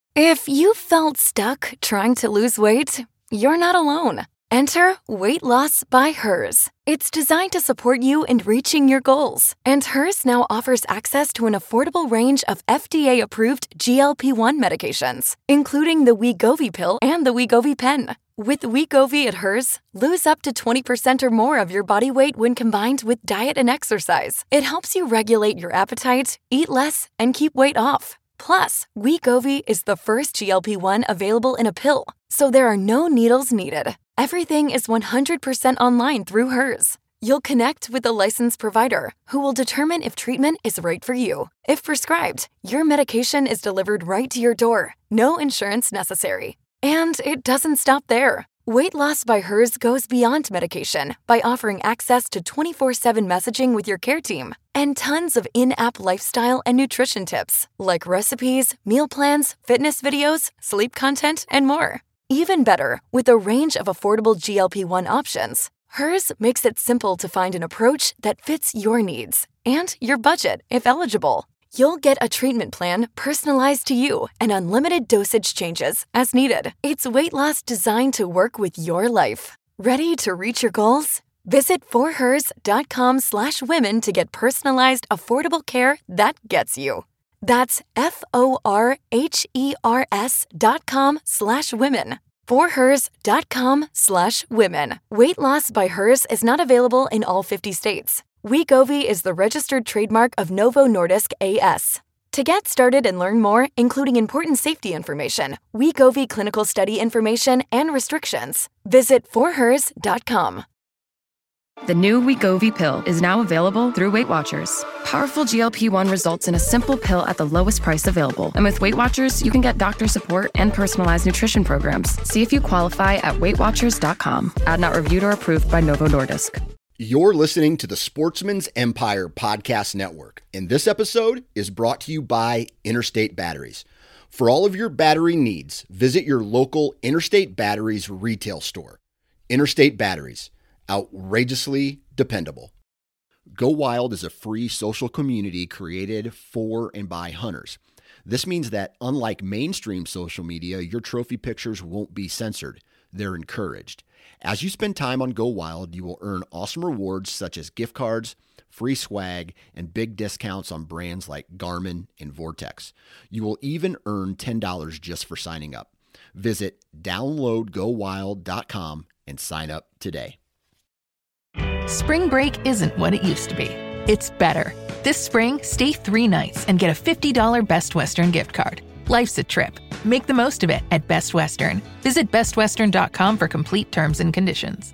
If you felt stuck trying to lose weight, you're not alone. Enter Weight Loss by Hers. It's designed to support you in reaching your goals. And Hers now offers access to an affordable range of FDA-approved GLP-1 medications, including the Wegovy pill and the Wegovy pen. With Wegovy at Hers, lose up to 20% or more of your body weight when combined with diet and exercise. It helps you regulate your appetite, eat less, and keep weight off. Plus, Wegovy is the first GLP-1 available in a pill, so there are no needles needed. Everything is 100% online through Hers. You'll connect with a licensed provider who will determine if treatment is right for you. If prescribed, your medication is delivered right to your door. No insurance necessary. And it doesn't stop there. Weight Loss by Hers goes beyond medication by offering access to 24/7 messaging with your care team and tons of in-app lifestyle and nutrition tips like recipes, meal plans, fitness videos, sleep content, and more. Even better, with a range of affordable GLP-1 options, Hers makes it simple to find an approach that fits your needs and your budget if eligible. You'll get a treatment plan personalized to you and unlimited dosage changes as needed. It's weight loss designed to work with your life. Ready to reach your goals? Visit forhers.com/women to get personalized, affordable care that gets you. That's forhers.com/women. forhers.com/women. Weight Loss by Hers is not available in all 50 states. Wegovy is the registered trademark of Novo Nordisk A.S. To get started and learn more, including important safety information, Wegovy clinical study information, and restrictions, visit forhers.com. The new Wegovy pill is now available through Weight Watchers. Powerful GLP-1 results in a simple pill at the lowest price available. And with Weight Watchers, you can get doctor support and personalized nutrition programs. See if you qualify at weightwatchers.com. Ad not reviewed or approved by Novo Nordisk. You're listening to the Sportsman's Empire Podcast Network, and this episode is brought to you by Interstate Batteries. For all of your battery needs, visit your local Interstate Batteries retail store. Interstate Batteries, outrageously dependable. Go Wild is a free social community created for and by hunters. This means that unlike mainstream social media, your trophy pictures won't be censored. They're encouraged. As you spend time on Go Wild, you will earn awesome rewards such as gift cards, free swag, and big discounts on brands like Garmin and Vortex. You will even earn $10 just for signing up. Visit downloadgowild.com and sign up today. Spring break isn't what it used to be. It's better. This spring, stay 3 nights and get a $50 Best Western gift card. Life's a trip. Make the most of it at Best Western. Visit bestwestern.com for complete terms and conditions.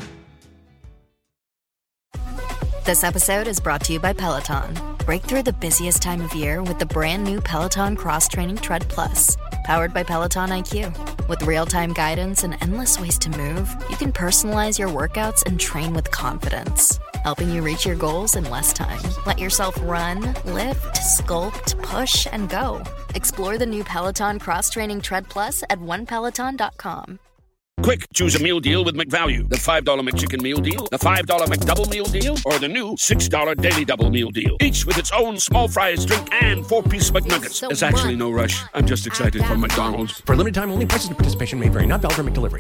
This episode is brought to you by Peloton. Break through the busiest time of year with the brand new Peloton Cross Training Tread Plus. Powered by Peloton IQ. With real-time guidance and endless ways to move, you can personalize your workouts and train with confidence, helping you reach your goals in less time. Let yourself run, lift, sculpt, push, and go. Explore the new Peloton Cross Training Tread Plus at onepeloton.com. Quick, choose a meal deal with McValue. The $5 McChicken meal deal, the $5 McDouble meal deal, or the new $6 Daily Double meal deal. Each with its own small fries, drink, and 4-piece McNuggets. There's actually no rush. I'm just excited for McDonald's. For a limited time only, prices and participation may vary. Not valid for McDelivery.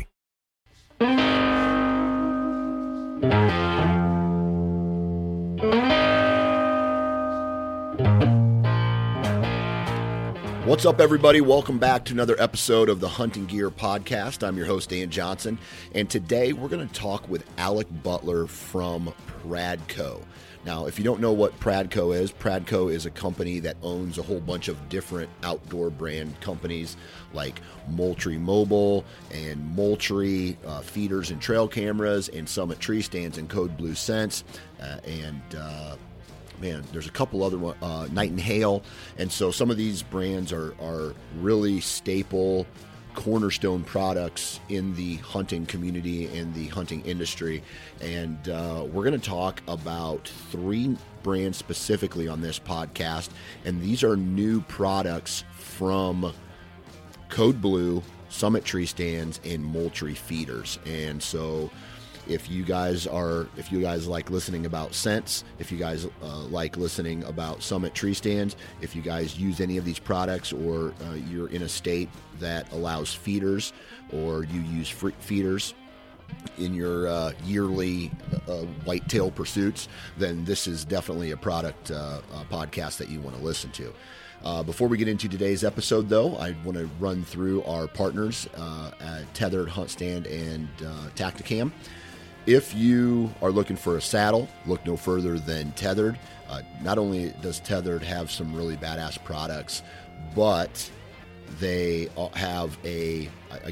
What's up, everybody? Welcome back to another episode of the Hunting Gear Podcast. I'm your host, Dan Johnson, and today we're going to talk with Alec Butler from Pradco. Now, if you don't know what Pradco is a company that owns a whole bunch of different outdoor brand companies like Moultrie Mobile and Moultrie feeders and trail cameras, and Summit Tree Stands and Code Blue Scents, there's a couple other ones, Night and Hail. And so some of these brands are really staple cornerstone products in the hunting community and the hunting industry. And we're going to talk about 3 brands specifically on this podcast. And these are new products from Code Blue, Summit Tree Stands, and Moultrie feeders. And so If you guys like listening about scents, if you guys like listening about Summit tree stands, if you guys use any of these products, or you're in a state that allows feeders, or you use feeders in your yearly whitetail pursuits, then this is definitely a podcast that you want to listen to. Before we get into today's episode, though, I want to run through our partners at Tethered, Hunt Stand, and Tactacam. If you are looking for a saddle, look no further than Tethered. Not only does Tethered have some really badass products, but they have an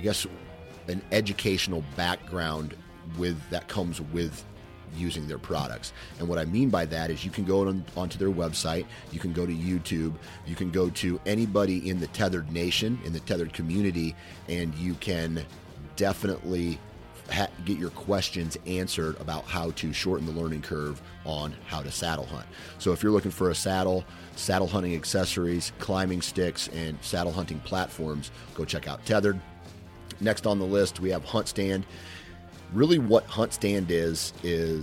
educational background that comes with using their products. And what I mean by that is you can go onto their website, you can go to YouTube, you can go to anybody in the Tethered Nation, in the Tethered community, and you can definitely get your questions answered about how to shorten the learning curve on how to saddle hunt. So if you're looking for a saddle hunting accessories, climbing sticks, and saddle hunting platforms, go check out Tethered. Next on the list, we have Hunt Stand. Really what Hunt Stand is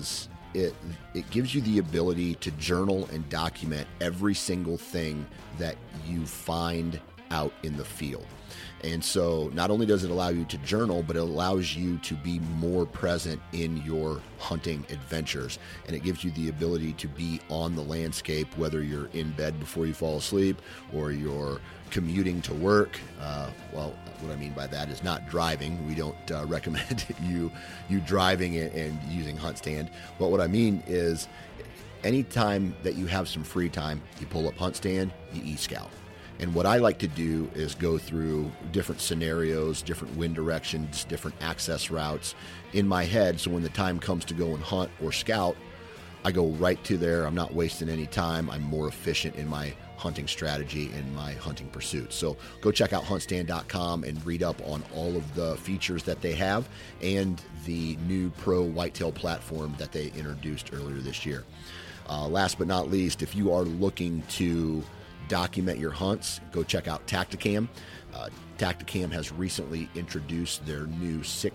it gives you the ability to journal and document every single thing that you find out in the field. And so not only does it allow you to journal, but it allows you to be more present in your hunting adventures. And it gives you the ability to be on the landscape, whether you're in bed before you fall asleep or you're commuting to work. Well, what I mean by that is not driving. We don't recommend you driving and using Hunt Stand. But what I mean is anytime that you have some free time, you pull up Hunt Stand, you e-scout. And what I like to do is go through different scenarios, different wind directions, different access routes in my head. So when the time comes to go and hunt or scout, I go right to there. I'm not wasting any time. I'm more efficient in my hunting strategy and my hunting pursuits. So go check out huntstand.com and read up on all of the features that they have and the new Pro Whitetail platform that they introduced earlier this year. Last but not least, if you are looking to document your hunts, go check out Tactacam. Tactacam has recently introduced their new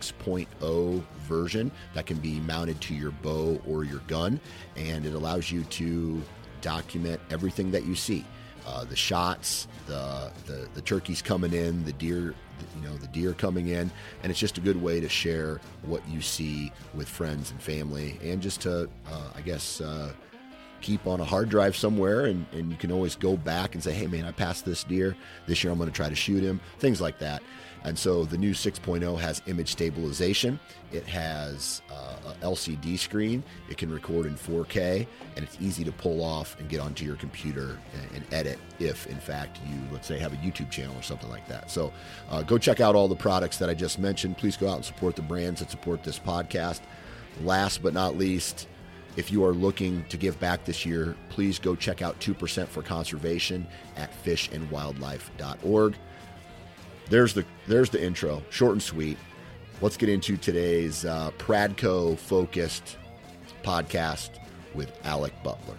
6.0 version that can be mounted to your bow or your gun, and it allows you to document everything that you see. The shots, the turkeys coming in, the deer coming in, and it's just a good way to share what you see with friends and family, and just to keep on a hard drive somewhere, and you can always go back and say, hey man, I passed this deer this year, I'm going to try to shoot him, things like that. And so the new 6.0 has image stabilization, it has a LCD screen, it can record in 4K, and it's easy to pull off and get onto your computer and edit if in fact you, let's say, have a YouTube channel or something like that. So go check out all the products that I just mentioned. Please go out and support the brands that support this podcast. Last but not least, if you are looking to give back this year, please go check out 2% for Conservation at fishandwildlife.org. There's the intro, short and sweet. Let's get into today's Pradco-focused podcast with Alec Butler.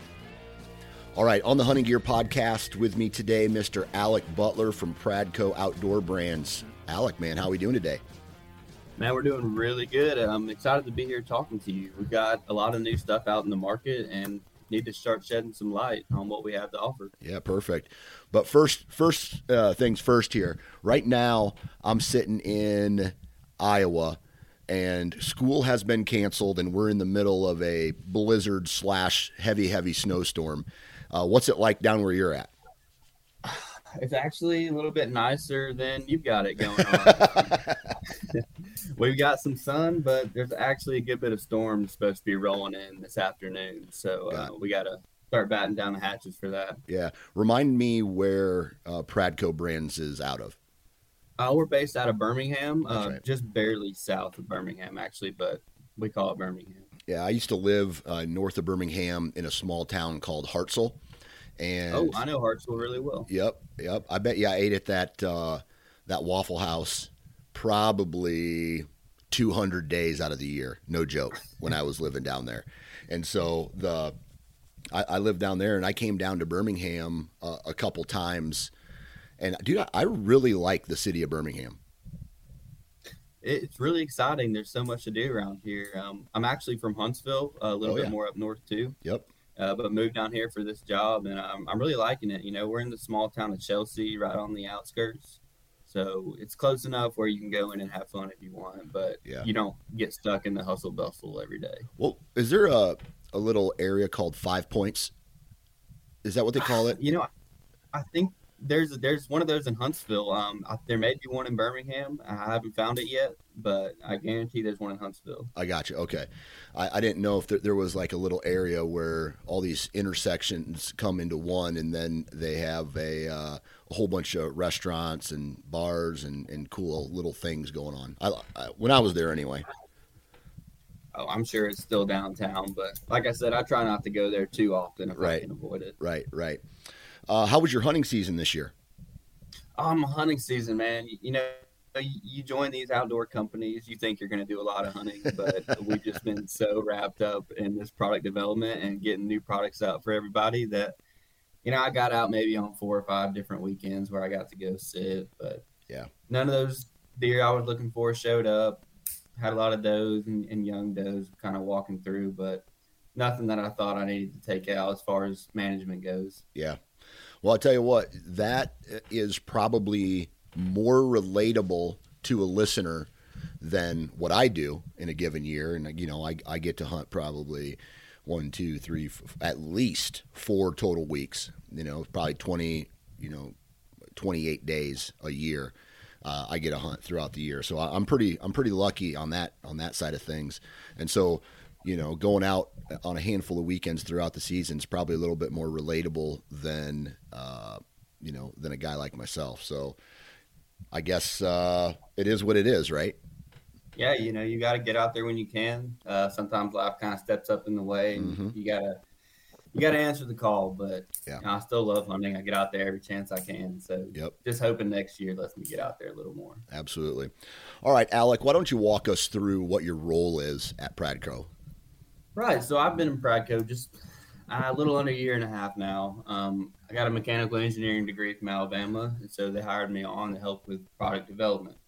All right, on the Hunting Gear podcast with me today, Mr. Alec Butler from Pradco Outdoor Brands. Alec, man, how are we doing today? Man, we're doing really good. I'm excited to be here talking to you. We've got a lot of new stuff out in the market and need to start shedding some light on what we have to offer. Yeah, perfect. But first things first here. Right now, I'm sitting in Iowa, and school has been canceled, and we're in the middle of a blizzard / heavy snowstorm. What's it like down where you're at? It's actually a little bit nicer than you've got it going on. We've got some sun, but there's actually a good bit of storm supposed to be rolling in this afternoon. So we got to start batting down the hatches for that. Yeah. Remind me where Pradco Brands is out of. We're based out of Birmingham, right. Just barely south of Birmingham, actually, but we call it Birmingham. Yeah, I used to live north of Birmingham in a small town called Hartselle. And I know Hartselle really well. Yep. I bet you I ate at that Waffle House probably 200 days out of the year. No joke, when I was living down there. And so I lived down there, and I came down to Birmingham a couple times. And dude, I really like the city of Birmingham. it's really exciting. There's so much to do around here. I'm actually from Huntsville, a little bit more up north too. Yep. But moved down here for this job, and I'm really liking it. We're in the small town of Chelsea, right on the outskirts. So it's close enough where you can go in and have fun if you want, but you don't get stuck in the hustle bustle every day. Well, is there a little area called 5 Points? Is that what they call it? I think there's one of those in Huntsville. There may be one in Birmingham. I haven't found it yet, but I guarantee there's one in Huntsville. I got you. Okay. I didn't know if there was like a little area where all these intersections come into one, and then they have a whole bunch of restaurants and bars and cool little things going on. When I was there anyway. Oh, I'm sure it's still downtown, but like I said, I try not to go there too often if I can avoid it. Right. How was your hunting season this year? Hunting season, man. You join these outdoor companies, you think you're going to do a lot of hunting, but we've just been so wrapped up in this product development and getting new products out for everybody that, I got out maybe on 4 or 5 different weekends where I got to go sit, but none of those deer I was looking for showed up. Had a lot of does and young does kind of walking through, but nothing that I thought I needed to take out as far as management goes. Yeah. Well, I'll tell you what, that is probably more relatable to a listener than what I do in a given year. And, I get to hunt probably 1, 2, 3, at least 4 total weeks, probably 28 days a year. I get a hunt throughout the year. So I'm pretty lucky on that side of things. And so, going out on a handful of weekends throughout the season is probably a little bit more relatable than a guy like myself. So I guess it is what it is, right? Yeah, you got to get out there when you can. Sometimes life kind of steps up in the way, and you gotta answer the call. But I still love hunting. I get out there every chance I can. So just hoping next year lets me get out there a little more. Absolutely. All right, Alec, why don't you walk us through what your role is at Pradco? Right. So I've been in Pradco just a little under a year and a half now. I got a mechanical engineering degree from Alabama, and so they hired me on to help with product development.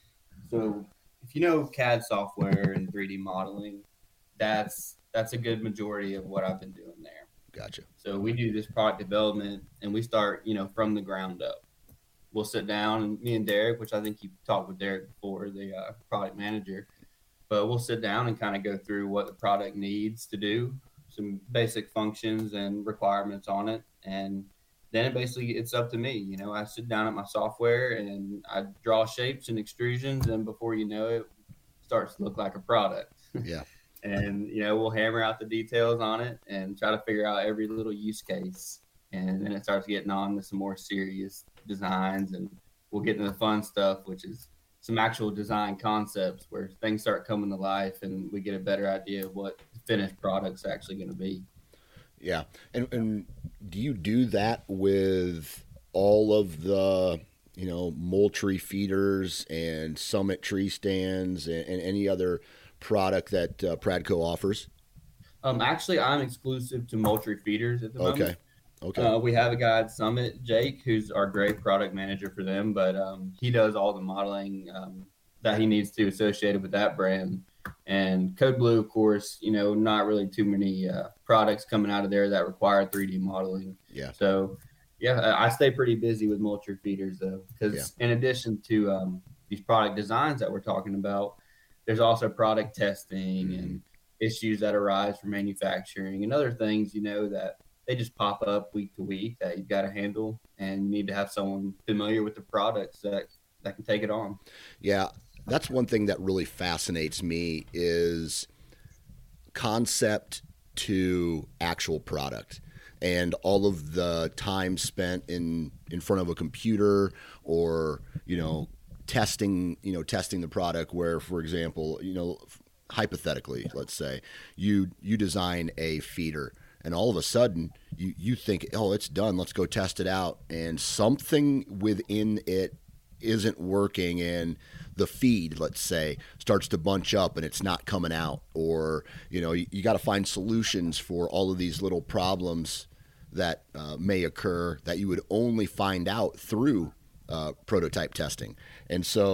So if you know CAD software and 3D modeling, that's a good majority of what I've been doing there. Gotcha. So we do this product development, and we start, from the ground up. We'll sit down, and me and Derek, which I think you talked with Derek before, the product manager, but we'll sit down and kind of go through what the product needs to do, some basic functions and requirements on it. And then it's up to me. I sit down at my software and I draw shapes and extrusions, and before you know it, starts to look like a product. Yeah. And, we'll hammer out the details on it and try to figure out every little use case. And then it starts getting on to some more serious designs, and we'll get into the fun stuff, which is some actual design concepts where things start coming to life and we get a better idea of what the finished product's actually going to be. Yeah. And do you do that with all of the, Moultrie feeders and Summit tree stands and any other product that Pradco offers? Actually, I'm exclusive to Moultrie feeders at the moment. Okay. We have a guy at Summit, Jake, who's our great product manager for them, but he does all the modeling that he needs to associated with that brand. And Code Blue, of course, not really too many products coming out of there that require 3D modeling. Yeah. So, I stay pretty busy with Moultrie feeders, though, because in addition to these product designs that we're talking about, there's also product testing and issues that arise from manufacturing and other things, that they just pop up week to week that you've got to handle, and you need to have someone familiar with the products that can take it on. Yeah, that's one thing that really fascinates me is concept to actual product, and all of the time spent in front of a computer or, testing the product where, for example, hypothetically, let's say you design a feeder, and all of a sudden you think, oh, it's done, let's go test it out, and something within it isn't working, and the feed, let's say, starts to bunch up and it's not coming out, or you got to find solutions for all of these little problems that may occur that you would only find out through prototype testing. And so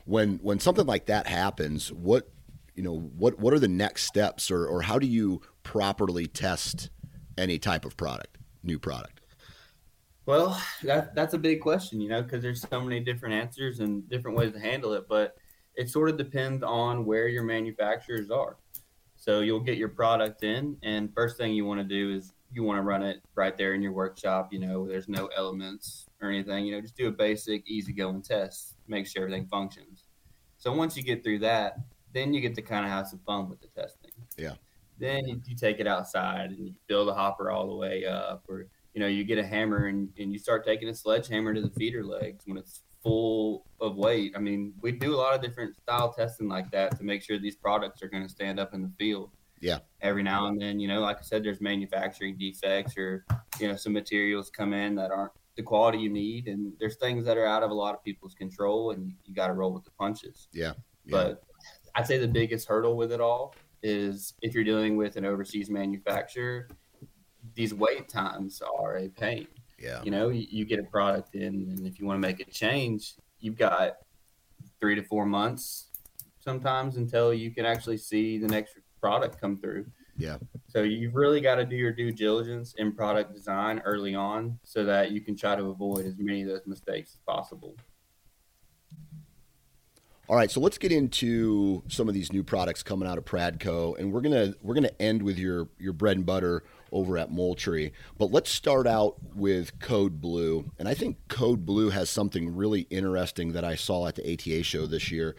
when something like that happens, what are the next steps, or how do you properly test any type of new product? Well, that's a big question, because there's so many different answers and different ways to handle it, but it sort of depends on where your manufacturers are. So you'll get your product in, and first thing you want to do is you want to run it right there in your workshop. There's no elements or anything. Just do a basic, easygoing test, make sure everything functions. So once you get through that, then you get to kind of have some fun with the testing. Yeah. Then you take it outside and you fill the hopper all the way up, or you get a hammer and you start taking a sledgehammer to the feeder legs when it's full of weight. I mean, we do a lot of different style testing like that to make sure these products are going to stand up in the field. Yeah. Every now and then, like I said, there's manufacturing defects, or, some materials come in that aren't the quality you need. And there's things that are out of a lot of people's control, and you got to roll with the punches. Yeah. But I'd say the biggest hurdle with it all is if you're dealing with an overseas manufacturer, these wait times are a pain. Yeah. You get a product in, and if you want to make a change, you've got 3 to 4 months sometimes until you can actually see the next product come through. Yeah. So you've really got to do your due diligence in product design early on so that you can try to avoid as many of those mistakes as possible. All right, so let's get into some of these new products coming out of Pradco, and we're gonna end with your bread and butter over at Moultrie. But let's start out with Code Blue, and I think Code Blue has something really interesting that I saw at the ATA show this year,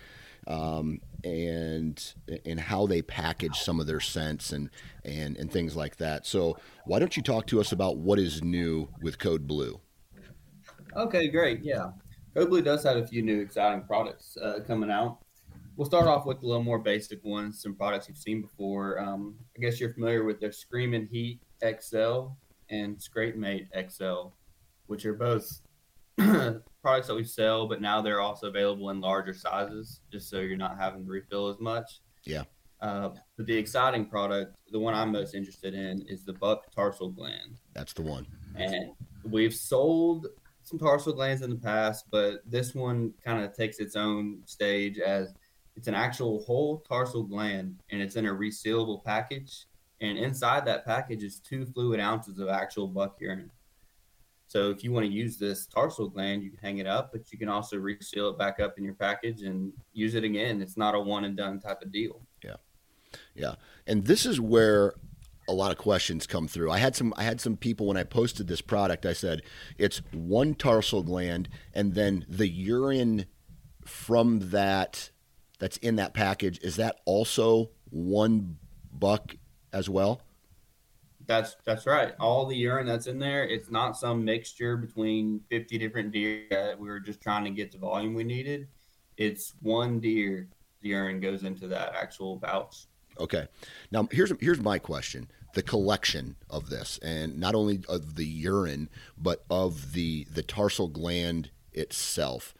and how they package some of their scents and things like that. So why don't you talk to us about what is new with Code Blue? Okay, great. Yeah. Code Blue does have a few new exciting products coming out. We'll start off with a little more basic ones, some products you've seen before. I guess you're familiar with their Screamin' Heat XL and Scrape Mate XL, which are both products that we sell, but now they're also available in larger sizes, just so you're not having to refill as much. Yeah. But the exciting product, the one I'm most interested in, is the Buck Tarsal Gland. That's the one. And we've sold some tarsal glands in the past, but this one kind of takes its own stage as it's an actual whole tarsal gland, and it's in a resealable package. And inside that package is 2 fluid ounces of actual buck urine. So if you want to use this tarsal gland, you can hang it up, but you can also reseal it back up in your package and use it again. It's not a one and done type of deal. Yeah. Yeah. And this is where a lot of questions come through. I had some people, when I posted this product, I said it's one tarsal gland, and then the urine from that's in that package, is that also one buck as well? That's right. All the urine that's in there, it's not some mixture between 50 different deer that we were just trying to get the volume we needed. It's one deer. The urine goes into that actual pouch. Okay. Now, here's my question. The collection of this, and not only of the urine, but of the tarsal gland itself.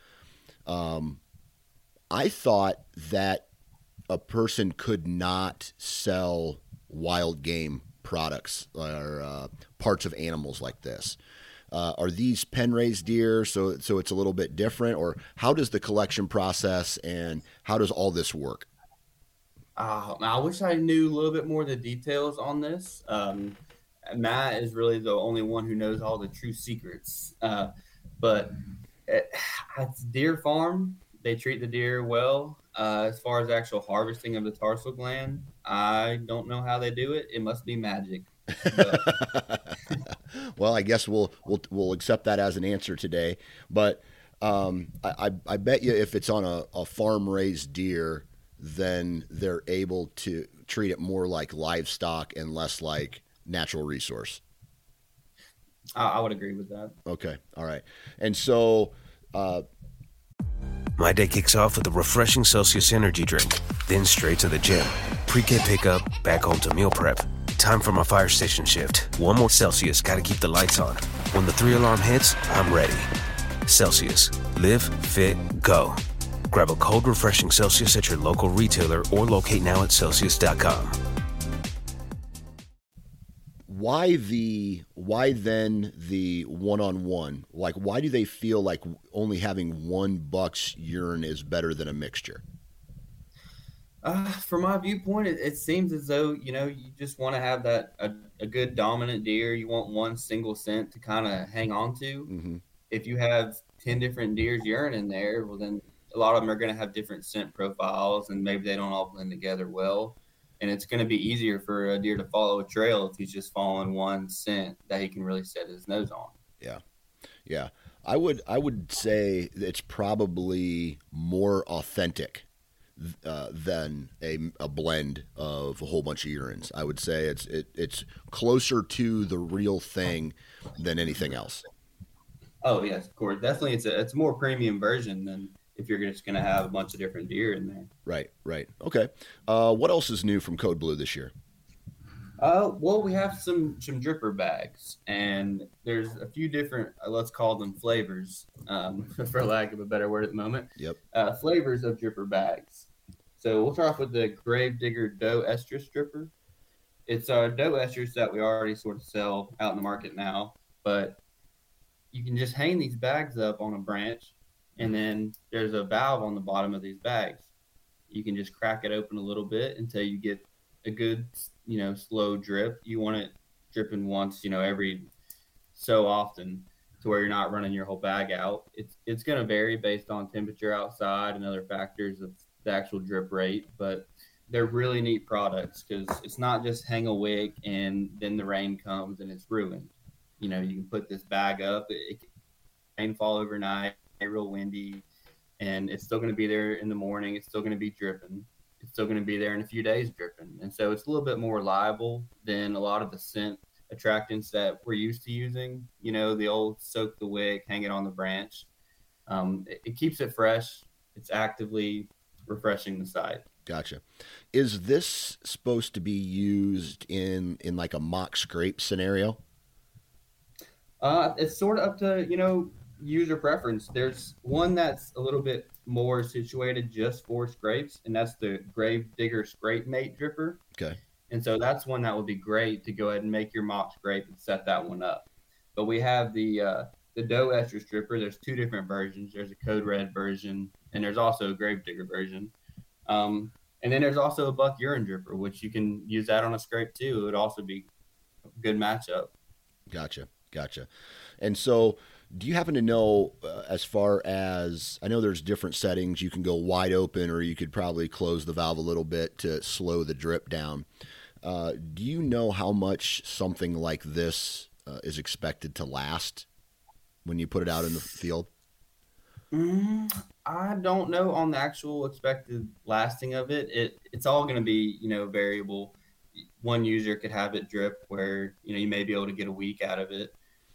I thought that a person could not sell wild game products or parts of animals like this. Are these pen-raised deer, so it's a little bit different? Or how does the collection process and how does all this work? I wish I knew a little bit more of the details on this. Matt is really the only one who knows all the true secrets. But at Deer Farm, they treat the deer well. As far as actual harvesting of the tarsal gland, I don't know how they do it. It must be magic. Well, I guess we'll accept that as an answer today. But I bet you if it's on a farm-raised deer, then they're able to treat it more like livestock and less like natural resource. I would agree with that. Okay. All right. And so my day kicks off with a refreshing Celsius energy drink, then straight to the gym. Pre-K pickup, back home to meal prep. Time for my fire station shift. One more Celsius, gotta keep the lights on. When the 3-alarm hits, I'm ready. Celsius. Live, fit, go. Grab a cold, refreshing Celsius at your local retailer or locate now at Celsius.com. why then the one-on-one? Like, why do they feel like only having one buck's urine is better than a mixture? From my viewpoint, it seems as though, you just want to have a good dominant deer. You want one single scent to kind of hang on to. Mm-hmm. If you have 10 different deer's urine in there, well, then a lot of them are going to have different scent profiles, and maybe they don't all blend together well. And it's going to be easier for a deer to follow a trail if he's just following one scent that he can really set his nose on. Yeah. Yeah. I would say it's probably more authentic than a blend of a whole bunch of urines. I would say it's closer to the real thing than anything else. Oh yes, of course. Definitely, it's a more premium version than if you're just going to have a bunch of different deer in there. Right. Okay. What else is new from Code Blue this year? Well, we have some dripper bags, and there's a few different, let's call them flavors, for lack of a better word at the moment. Yep. Flavors of dripper bags. So we'll start off with the Gravedigger Doe Estrus dripper. It's a doe estrus that we already sort of sell out in the market now, but you can just hang these bags up on a branch, and then there's a valve on the bottom of these bags. You can just crack it open a little bit until you get a good, slow drip. You want it dripping once, every so often, to where you're not running your whole bag out. It's going to vary based on temperature outside and other factors of the actual drip rate, but they're really neat products because it's not just hang a wick and then the rain comes and it's ruined. You can put this bag up, it can rainfall overnight, real windy, and it's still going to be there in the morning. It's still going to be dripping. It's still going to be there in a few days dripping. And so it's a little bit more reliable than a lot of the scent attractants that we're used to using. The old soak the wick, hang it on the branch. It keeps it fresh. It's actively refreshing the site. Gotcha. Is this supposed to be used in like a mock scrape scenario? It's sort of up to, user preference. There's one that's a little bit more situated just for scrapes, and that's the Gravedigger Scrape Mate dripper. Okay. And so that's one that would be great to go ahead and make your mock scrape and set that one up. But we have the Doe Estrus dripper. There's two different versions. There's a Code Red version, and there's also a Gravedigger version. And then there's also a buck urine dripper, which you can use that on a scrape too. It would also be a good matchup. Gotcha. And so do you happen to know, as far as, I know there's different settings, you can go wide open or you could probably close the valve a little bit to slow the drip down. Do you know how much something like this is expected to last when you put it out in the field? I don't know on the actual expected lasting of it. It's all going to be, variable. One user could have it drip where, you may be able to get a week out of it.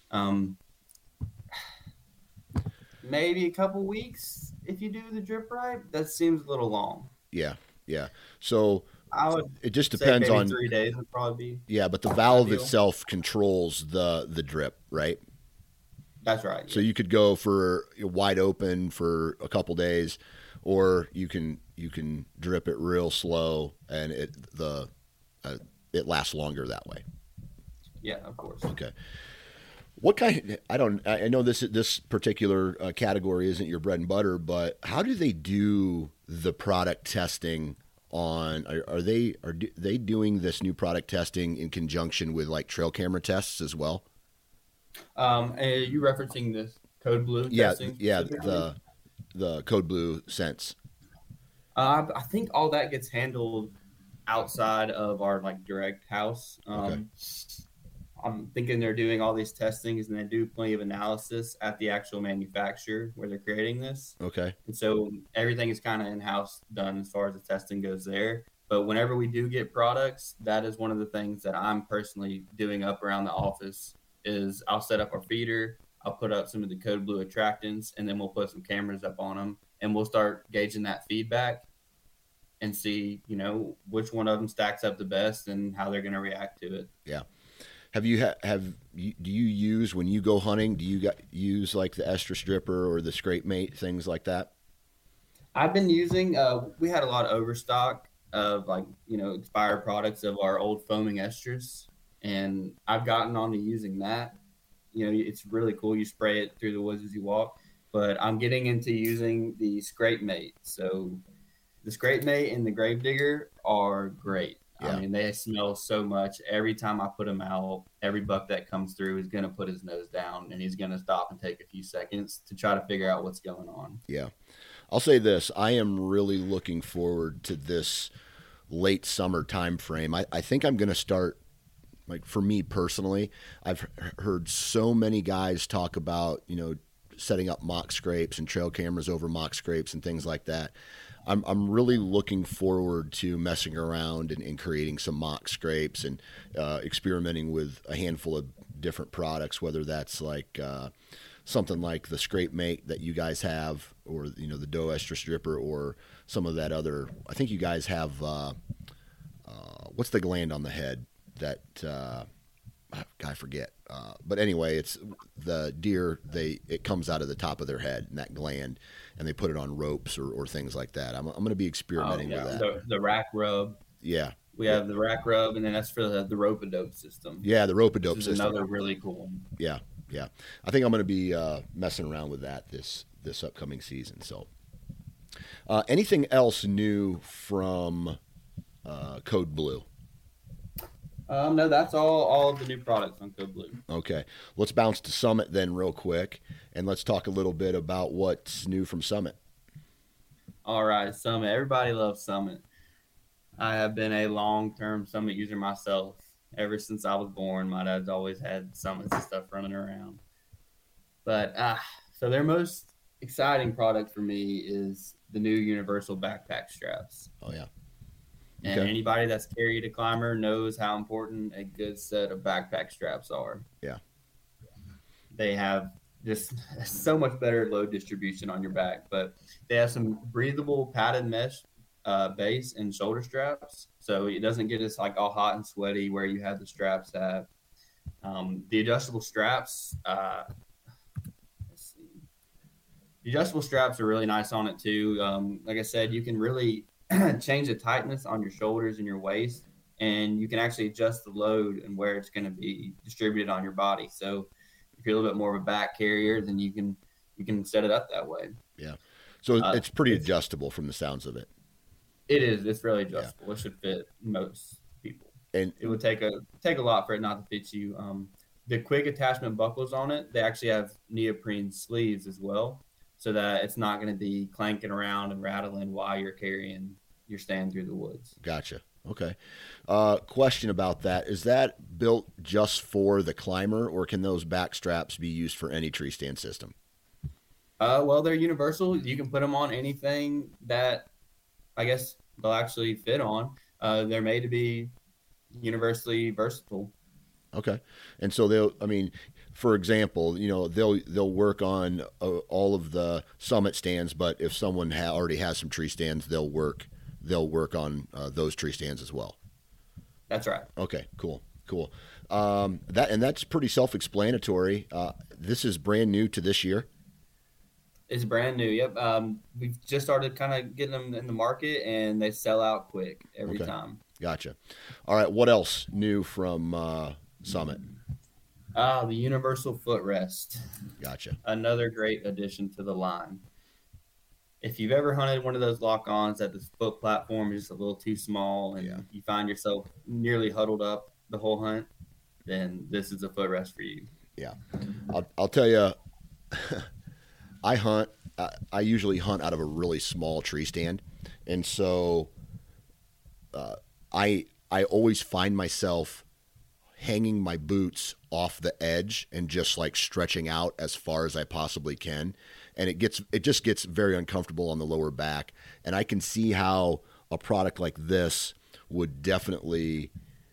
Maybe a couple weeks if you do the drip right. That seems a little long. Yeah. So it just say depends maybe on 3 days would probably be. Yeah, but the valve itself controls the drip, right? That's right. So you could go for wide open for a couple days, or you can drip it real slow, and it lasts longer that way. Yeah, of course. Okay. What kind? I know this particular category isn't your bread and butter, but how do they do the product testing on? Are they doing this new product testing in conjunction with like trail camera tests as well? Are you referencing this Code Blue testing? Yeah, the Code Blue Sense. I think all that gets handled outside of our direct house. Okay. I'm thinking they're doing all these testings and they do plenty of analysis at the actual manufacturer where they're creating this. Okay. And so everything is kind of in-house done as far as the testing goes there. But whenever we do get products, that is one of the things that I'm personally doing up around the office is I'll set up our feeder, I'll put up some of the Code Blue attractants, and then we'll put some cameras up on them, and we'll start gauging that feedback and see, which one of them stacks up the best and how they're going to react to it. Yeah. Do you use, when you go hunting, do you use like the Estrus dripper or the Scrape Mate, things like that? I've been using, we had a lot of overstock of expired products of our old foaming estrus. And I've gotten onto using that. It's really cool. You spray it through the woods as you walk. But I'm getting into using the Scrape Mate. So the Scrape Mate and the Gravedigger are great. Yeah. I mean, they smell so much. Every time I put them out, every buck that comes through is going to put his nose down, and he's going to stop and take a few seconds to try to figure out what's going on. Yeah. I'll say this. I am really looking forward to this late summer time frame. I think I'm going to start, like, for me personally, I've heard so many guys talk about, setting up mock scrapes and trail cameras over mock scrapes and things like that. I'm really looking forward to messing around and creating some mock scrapes and experimenting with a handful of different products, whether that's like something like the Scrape Mate that you guys have, or the Doe Estrus Stripper, or some of that other. I think you guys have what's the gland on the head that I forget. But anyway, it's the deer. It comes out of the top of their head, and that gland, and they put it on ropes or things like that. I'm going to be experimenting with that. The rack rub. Yeah. We have the rack rub, and then that's for the rope-a-dope system. Yeah, the rope-a-dope system. Another really cool one. Yeah. I think I'm going to be messing around with that this upcoming season. So, anything else new from Code Blue? No, that's all of the new products on Code Blue. Okay. Let's bounce to Summit then real quick, and let's talk a little bit about what's new from Summit. All right, Summit. Everybody loves Summit. I have been a long-term Summit user myself. Ever since I was born, my dad's always had Summits and stuff running around. But so their most exciting product for me is the new universal backpack straps. Oh, yeah. And anybody that's carried a climber knows how important a good set of backpack straps are. Yeah. They have just so much better load distribution on your back, but they have some breathable padded mesh base and shoulder straps, so it doesn't get us like all hot and sweaty where you have the straps at. The adjustable straps, let's see. The adjustable straps are really nice on it too. Like I said, you can really change the tightness on your shoulders and your waist, and you can actually adjust the load and where it's going to be distributed on your body. So if you're a little bit more of a back carrier, then you can set it up that way. Yeah. So it's pretty adjustable from the sounds of it. It is. It's really adjustable. Yeah. It should fit most people. And it would take a lot for it not to fit you. The quick attachment buckles on it, they actually have neoprene sleeves as well, so that it's not going to be clanking around and rattling while you're carrying your stand through the woods. Gotcha. Okay. Question about that. Is that built just for the climber, or can those back straps be used for any tree stand system? Well, they're universal. You can put them on anything that I guess they'll actually fit on. They're made to be universally versatile. Okay. And so for example, they'll work on all of the Summit stands, but if someone already has some tree stands, they'll work on those tree stands as well. That's right. Okay, cool. That's pretty self-explanatory. This is brand new to this year. It's brand new. Yep. We've just started kind of getting them in the market, and they sell out quick every time. Gotcha. All right. What else new from Summit? The universal footrest. Gotcha. Another great addition to the line. If you've ever hunted one of those lock-ons that the foot platform is just a little too small and you find yourself nearly huddled up the whole hunt, then this is a footrest for you. Yeah. I'll tell you, I usually hunt out of a really small tree stand. And so I always find myself hanging my boots off the edge and just like stretching out as far as I possibly can. And it just gets very uncomfortable on the lower back. And I can see how a product like this would definitely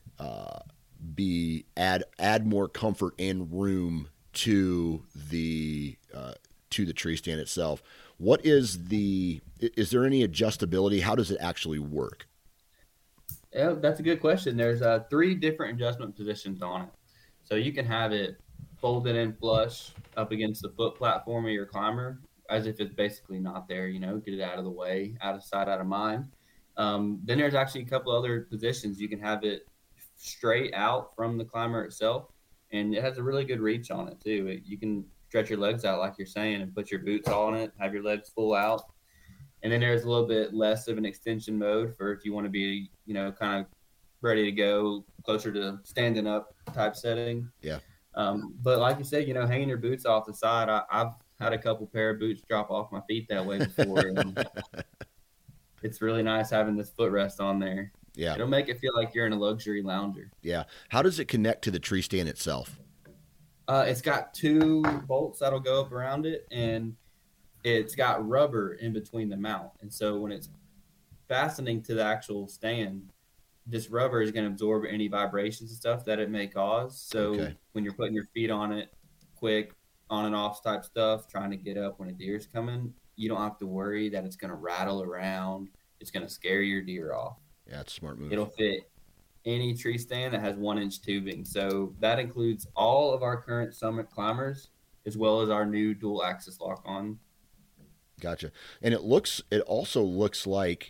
add more comfort and room to the tree stand itself. Is there any adjustability? How does it actually work? Yeah, that's a good question. There's 3 different adjustment positions on it. So you can have it folded in flush up against the foot platform of your climber as if it's basically not there, get it out of the way, out of sight, out of mind. Then there's actually a couple other positions. You can have it straight out from the climber itself, and it has a really good reach on it too. You can stretch your legs out like you're saying and put your boots on it, have your legs full out. And then there's a little bit less of an extension mode for if you want to be, kind of ready to go closer to standing up type setting. Yeah. But like you said, hanging your boots off the side, I've had a couple pair of boots drop off my feet that way before. And it's really nice having this footrest on there. Yeah. It'll make it feel like you're in a luxury lounger. Yeah. How does it connect to the tree stand itself? It's got 2 bolts that'll go up around it, and it's got rubber in between the mount. And so when it's fastening to the actual stand, this rubber is going to absorb any vibrations and stuff that it may cause. So when you're putting your feet on it, quick on and off type stuff, trying to get up when a deer's coming, you don't have to worry that it's going to rattle around. It's going to scare your deer off. Yeah, it's a smart move. It'll fit any tree stand that has 1-inch tubing. So that includes all of our current Summit climbers, as well as our new dual axis lock on. Gotcha. And it also looks like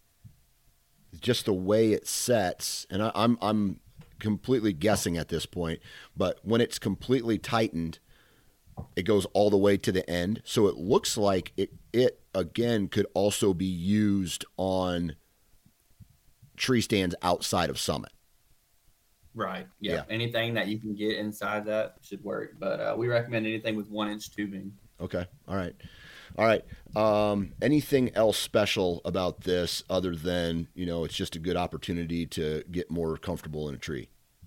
just the way it sets, and I'm completely guessing at this point, but when it's completely tightened, it goes all the way to the end. So it looks like it again could also be used on tree stands outside of Summit. Right. Yeah. Anything that you can get inside that should work, but we recommend anything with 1-inch tubing. Okay. All right. Anything else special about this other than, it's just a good opportunity to get more comfortable in a tree?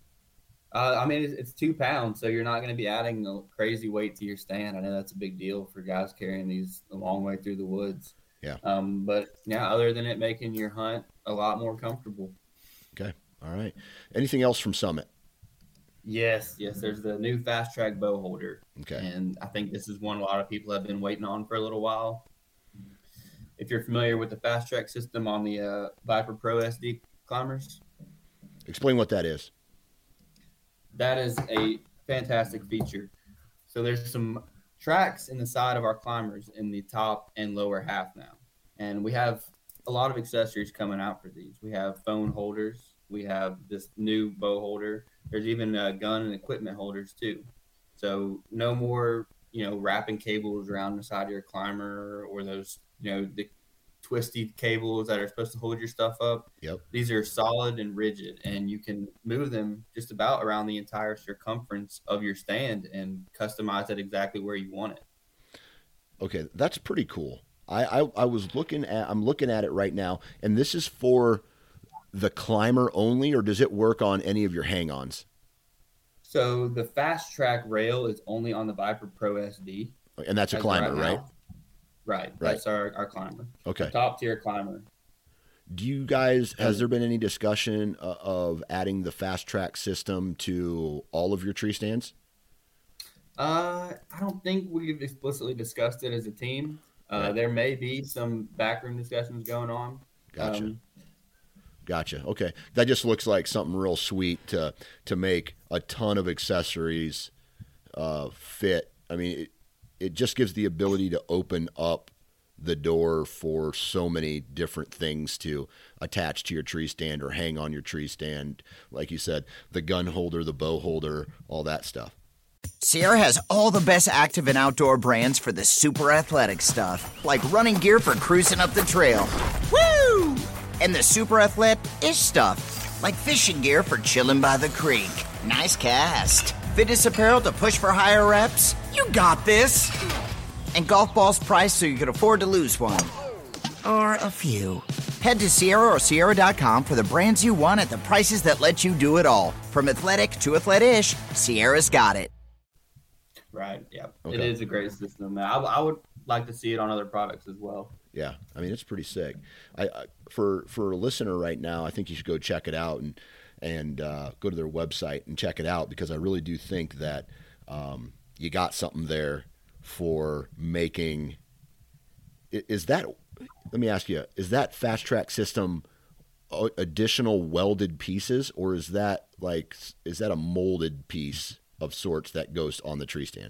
It's 2 pounds, so you're not going to be adding a crazy weight to your stand. I know that's a big deal for guys carrying these a long way through the woods. Yeah. But yeah, other than it making your hunt a lot more comfortable. Okay. All right. Anything else from Summit? Yes. There's the new Fast Track bow holder. Okay. And I think this is one a lot of people have been waiting on for a little while. If you're familiar with the Fast Track system on the Viper Pro SD climbers. Explain what that is. That is a fantastic feature. So there's some tracks in the side of our climbers in the top and lower half now. And we have a lot of accessories coming out for these. We have phone holders. We have this new bow holder. There's even gun and equipment holders too. So no more, wrapping cables around the side of your climber or those, the twisty cables that are supposed to hold your stuff up. Yep. These are solid and rigid, and you can move them just about around the entire circumference of your stand and customize it exactly where you want it. Okay, that's pretty cool. I'm looking at it right now, and this is for the climber only, or does it work on any of your hang-ons? So the Fast Track rail is only on the Viper Pro SD. And that's a climber, right? Right. That's our climber. Okay. Top tier climber. Do you guys, has there been any discussion of adding the Fast Track system to all of your tree stands? I don't think we've explicitly discussed it as a team. Right. There may be some backroom discussions going on. Gotcha. Okay. That just looks like something real sweet to make a ton of accessories fit. I mean, it just gives the ability to open up the door for so many different things to attach to your tree stand or hang on your tree stand. Like you said, the gun holder, the bow holder, all that stuff. Sierra has all the best active and outdoor brands for the super athletic stuff, like running gear for cruising up the trail. Woo! And the super athletic-ish stuff, like fishing gear for chilling by the creek. Nice cast. Fitness apparel to push for higher reps. You got this. And golf balls priced so you can afford to lose one. Or a few. Head to Sierra or Sierra.com for the brands you want at the prices that let you do it all. From athletic to athletic-ish, Sierra's got it. Right, yeah. Okay. It is a great system. I would like to see it on other products as well. Yeah, I mean, it's pretty sick. For a listener right now, I think you should go check it out and go to their website and check it out, because I really do think that you got something there for making. Let me ask you, is that Fast Track system additional welded pieces, or is that a molded piece of sorts that goes on the tree stand?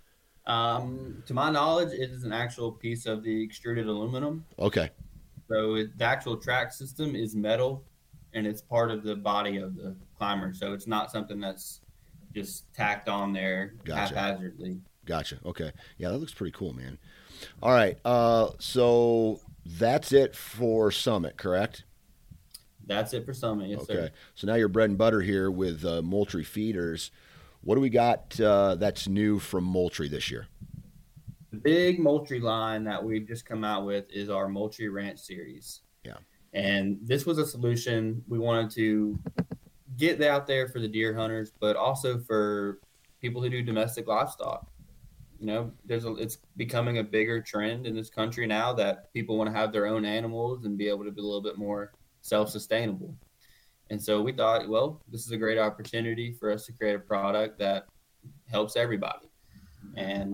To my knowledge, it is an actual piece of the extruded aluminum. Okay. So the actual track system is metal, and it's part of the body of the climber. So it's not something that's just tacked on there haphazardly. Gotcha. Okay. Yeah, that looks pretty cool, man. All right. So that's it for Summit, correct? That's it for Summit, yes, sir. Okay. So now your bread and butter here with Moultrie feeders. What do we got that's new from Moultrie this year? The big Moultrie line that we've just come out with is our Moultrie Ranch series. Yeah. And this was a solution we wanted to get out there for the deer hunters, but also for people who do domestic livestock. You know, it's becoming a bigger trend in this country now that people want to have their own animals and be able to be a little bit more self-sustainable. And so we thought, well, this is a great opportunity for us to create a product that helps everybody. And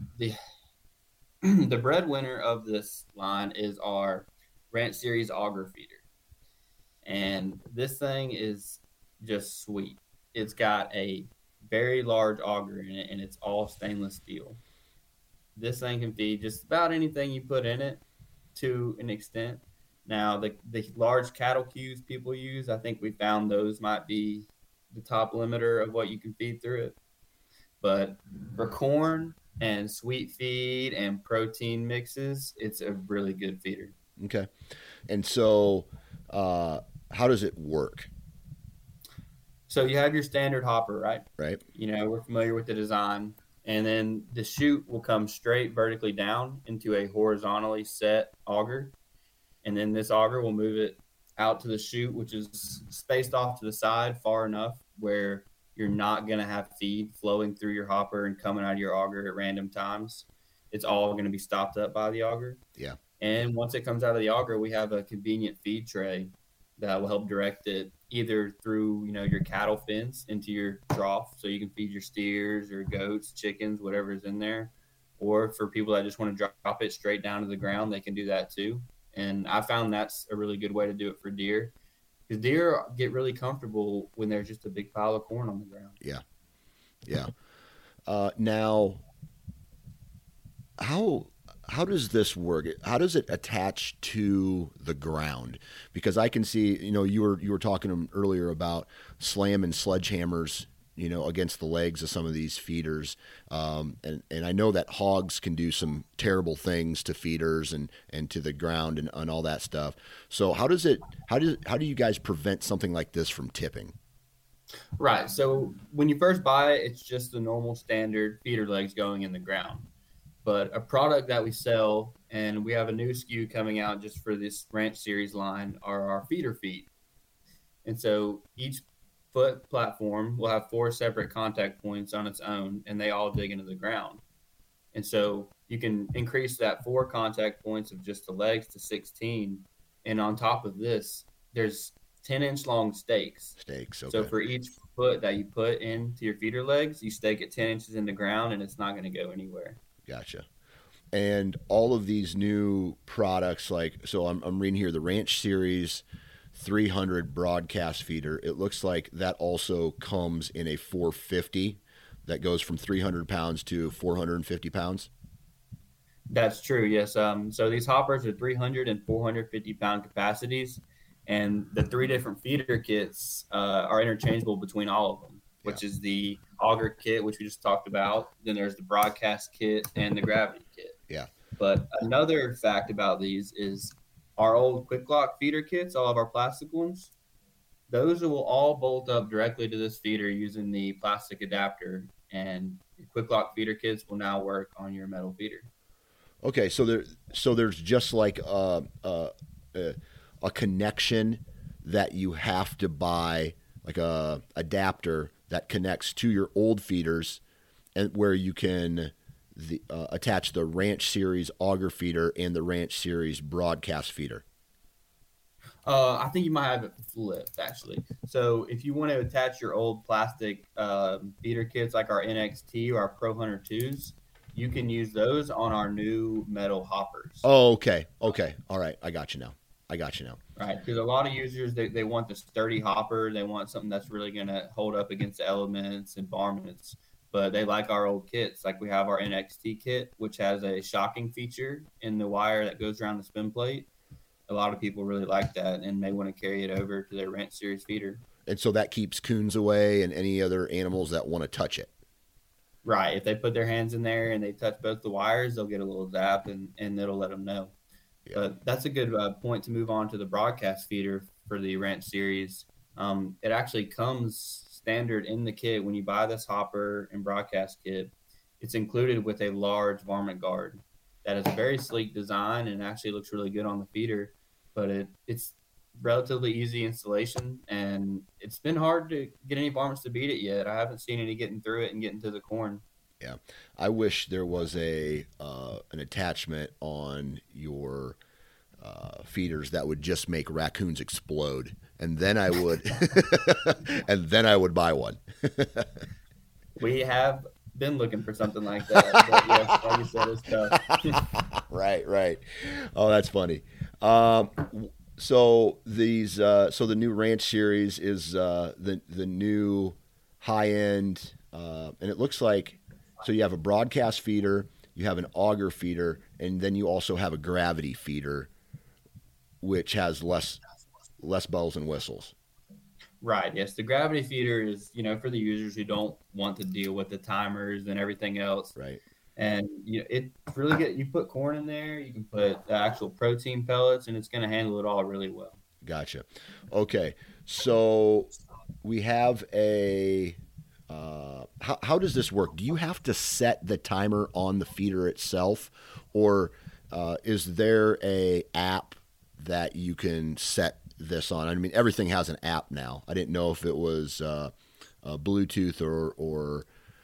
the breadwinner of this line is our Ranch Series auger feeder. And this thing is just sweet. It's got a very large auger in it, and it's all stainless steel. This thing can feed just about anything you put in it to an extent. Now, the large cattle cues people use, I think we found those might be the top limiter of what you can feed through it. But for corn and sweet feed and protein mixes, it's a really good feeder. Okay. And so how does it work? So you have your standard hopper, right? Right. You know, we're familiar with the design. And then the chute will come straight vertically down into a horizontally set auger. And then this auger will move it out to the chute, which is spaced off to the side far enough where you're not going to have feed flowing through your hopper and coming out of your auger at random times. It's all going to be stopped up by the auger. Yeah. And once it comes out of the auger, we have a convenient feed tray that will help direct it either through, you know, your cattle fence into your trough so you can feed your steers or goats, chickens, whatever's in there. Or for people that just want to drop it straight down to the ground, they can do that too. And I found that's a really good way to do it for deer, because deer get really comfortable when there's just a big pile of corn on the ground. Yeah. Yeah. Now, how does this work? How does it attach to the ground? Because I can see, you know, you were talking earlier about slamming sledgehammers, you know, against the legs of some of these feeders. And I know that hogs can do some terrible things to feeders and to the ground and all that stuff. So how do you guys prevent something like this from tipping? Right. So when you first buy it, it's just the normal standard feeder legs going in the ground. But a product that we sell, and we have a new SKU coming out just for this Ranch Series line, are our feeder feet. And so each foot platform will have 4 separate contact points on its own, and they all dig into the ground. And so you can increase that 4 contact points of just the legs to 16. And on top of this, there's 10-inch long stakes. Okay. So for each foot that you put into your feeder legs, you stake it 10 inches in the ground, and it's not going to go anywhere. Gotcha. And all of these new products, like, so I'm reading here, the Ranch Series 300 broadcast feeder. It looks like that also comes in a 450 that goes from 300 pounds to 450 pounds. That's true. Yes. So these hoppers are 300 and 450 pound capacities, and the 3 different feeder kits are interchangeable between all of them, which is the auger kit, which we just talked about. Then there's the broadcast kit and the gravity kit. Yeah. But another fact about these is our old Quick Lock feeder kits, all of our plastic ones, those will all bolt up directly to this feeder using the plastic adapter, and your Quick Lock feeder kits will now work on your metal feeder. Okay, so there's just like a connection that you have to buy, like a adapter that connects to your old feeders, and where you can attach the Ranch Series auger feeder and the Ranch Series broadcast feeder. I think you might have it flipped, actually. So if you want to attach your old plastic feeder kits like our NXT or our Pro Hunter 2s, you can use those on our new metal hoppers. Oh, okay. All right. I got you now. Right, because a lot of users, they want the sturdy hopper. They want something that's really going to hold up against the elements and varmints. But they like our old kits. Like we have our NXT kit, which has a shocking feature in the wire that goes around the spin plate. a lot of people really like that and may want to carry it over to their Ranch Series feeder. And so that keeps coons away and any other animals that want to touch it. Right. If they put their hands in there and they touch both the wires, they'll get a little zap and it'll let them know. Yeah. But that's a good point to move on to the broadcast feeder for the Ranch Series. It actually comes standard in the kit. When you buy this hopper and broadcast kit, it's included with a large varmint guard that is a very sleek design and actually looks really good on the feeder. But it's relatively easy installation, and it's been hard to get any varmints to beat it yet. I haven't seen any getting through it and getting to the corn. Yeah, I wish there was an attachment on your feeders that would just make raccoons explode, and then I would buy one. We have been looking for something like that, but yes, like you said, it's tough. Right. Oh, that's funny. So the new Ranch Series is the new high end, and it looks like, so you have a broadcast feeder, you have an auger feeder, and then you also have a gravity feeder, which has less bells and whistles. Right. Yes, the gravity feeder is, for the users who don't want to deal with the timers and everything else. Right. And it's really good. You put corn in there, you can put the actual protein pellets, and it's going to handle it all really well. Gotcha. Okay, so we have a. How does this work? Do you have to set the timer on the feeder itself, or is there a app that you can set this on? I mean, everything has an app now. I didn't know if it was Bluetooth or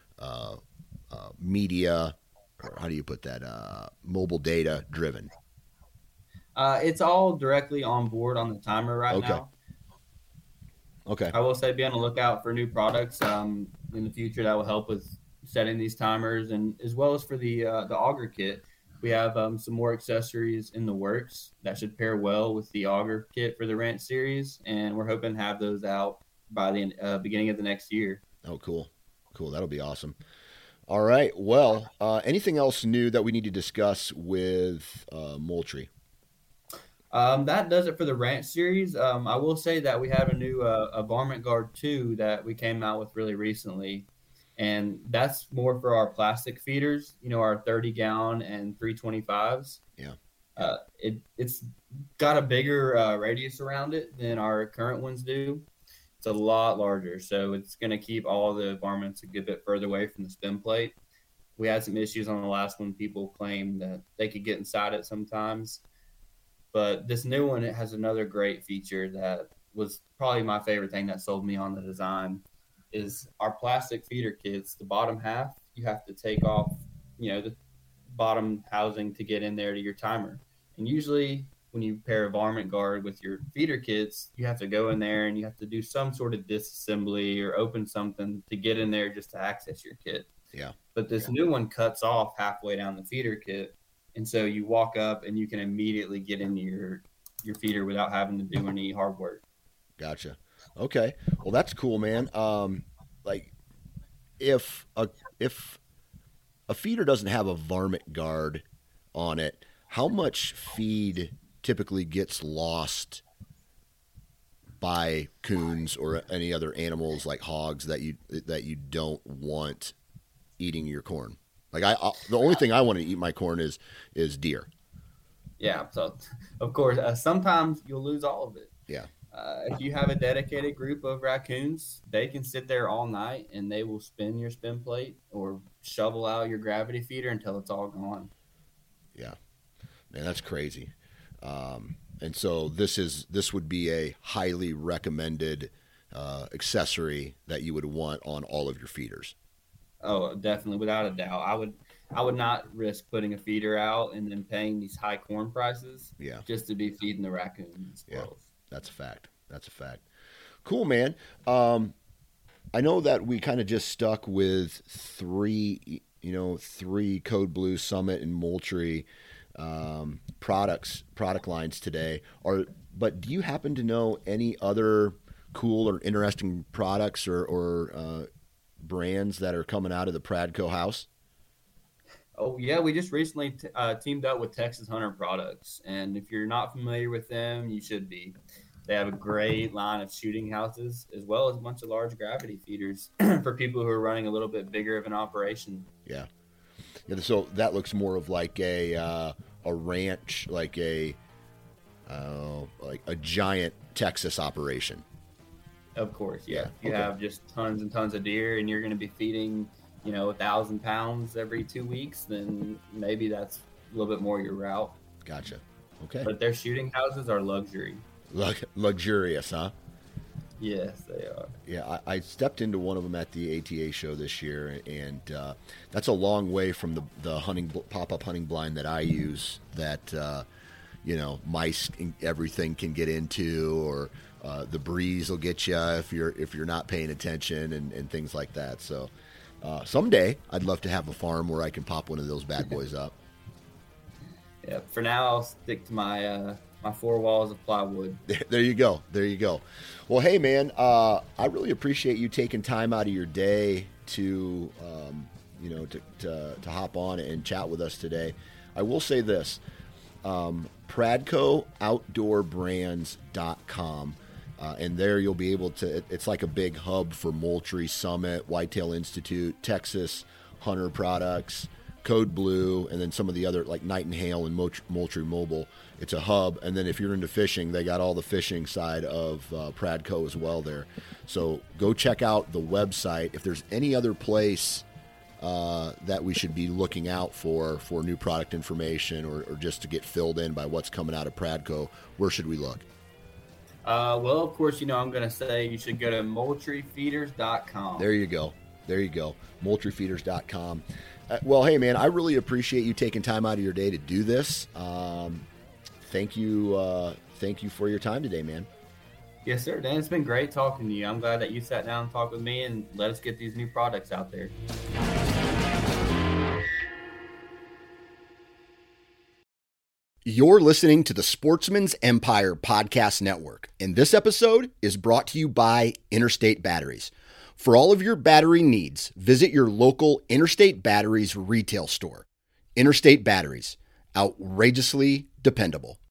media, or how do you put that? Mobile data driven. It's all directly on board on the timer right now. Okay. I will say be on the lookout for new products in the future that will help with setting these timers, and as well as for the auger kit. We have some more accessories in the works that should pair well with the auger kit for the Ranch Series, and we're hoping to have those out by the beginning of the next year. Oh, cool. That'll be awesome. All right. Well, anything else new that we need to discuss with Moultrie? That does it for the Ranch Series. I will say that we have a new a Varmint Guard 2 that we came out with really recently. And that's more for our plastic feeders, our 30-gallon and 325s. Yeah. It's got a bigger radius around it than our current ones do. It's a lot larger, so it's going to keep all the varmints a good bit further away from the stem plate. We had some issues on the last one. People claimed that they could get inside it sometimes. But this new one, it has another great feature that was probably my favorite thing that sold me on the design. Is our plastic feeder kits, the bottom half, you have to take off, the bottom housing to get in there to your timer. And usually when you pair a varmint guard with your feeder kits, you have to go in there and you have to do some sort of disassembly or open something to get in there just to access your kit. Yeah. But this new one cuts off halfway down the feeder kit. And so you walk up and you can immediately get into your feeder without having to do any hard work. Gotcha. Okay. Well, that's cool, man. Like if a feeder doesn't have a varmint guard on it, how much feed typically gets lost by coons or any other animals like hogs that you don't want eating your corn? Like the only thing I want to eat my corn is deer. Yeah. So of course, sometimes you'll lose all of it. Yeah. If you have a dedicated group of raccoons, they can sit there all night and they will spin your spin plate or shovel out your gravity feeder until it's all gone. Yeah, man, that's crazy. And so this would be a highly recommended accessory that you would want on all of your feeders. Oh, definitely, without a doubt. I would not risk putting a feeder out and then paying these high corn prices. Yeah. Just to be feeding the raccoons and squirrels. Yeah. That's a fact. Cool, man. I know that we kind of just stuck with three Code Blue, Summit, and Moultrie product lines today. But do you happen to know any other cool or interesting products or brands that are coming out of the Pradco house? Oh, yeah, we just recently teamed up with Texas Hunter Products. And if you're not familiar with them, you should be. They have a great line of shooting houses as well as a bunch of large gravity feeders for people who are running a little bit bigger of an operation. Yeah. So that looks more of like a ranch, like a giant Texas operation. Of course, yeah. You okay. have just tons and tons of deer, and you're going to be feeding, 1,000 pounds every 2 weeks, then maybe that's a little bit more your route. Gotcha. Okay. But their shooting houses are luxury. Luxurious, huh? Yes, they are. Yeah, I stepped into one of them at the ATA show this year, and that's a long way from the pop-up hunting blind that I use that, mice and everything can get into, or the breeze will get you if you're not paying attention and things like that. So someday I'd love to have a farm where I can pop one of those bad boys up. Yeah, for now I'll stick to my 4 walls of plywood. There you go. Well, hey man, I really appreciate you taking time out of your day to hop on and chat with us today. I will say this, PradcoOutdoorBrands.com. And there you'll be able to, it's like a big hub for Moultrie Summit, Whitetail Institute, Texas Hunter Products, Code Blue, and then some of the other like Night and Hail and Moultrie Mobile. It's a hub. And then if you're into fishing, they got all the fishing side of Pradco as well there. So go check out the website. If there's any other place that we should be looking out for new product information or just to get filled in by what's coming out of Pradco, where should we look? Well, of course, I'm going to say you should go to MoultrieFeeders.com. There you go. MoultrieFeeders.com. Well, hey, man, I really appreciate you taking time out of your day to do this. Thank you for your time today, man. Yes, sir, Dan. It's been great talking to you. I'm glad that you sat down and talked with me and let us get these new products out there. You're listening to the Sportsman's Empire Podcast Network, and this episode is brought to you by Interstate Batteries. For all of your battery needs, visit your local Interstate Batteries retail store. Interstate Batteries, outrageously dependable.